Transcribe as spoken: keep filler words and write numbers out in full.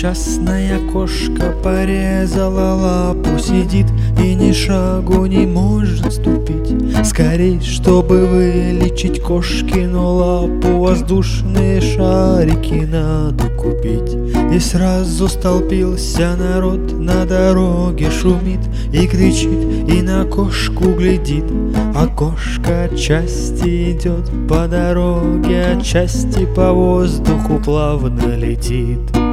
Несчастная кошка порезала лапу, сидит и ни шагу не может ступить. Скорей, чтобы вылечить кошкину лапу, воздушные шарики надо купить. И сразу столпился народ, на дороге шумит и кричит, и на кошку глядит. А кошка отчасти идет по дороге, отчасти по воздуху плавно летит.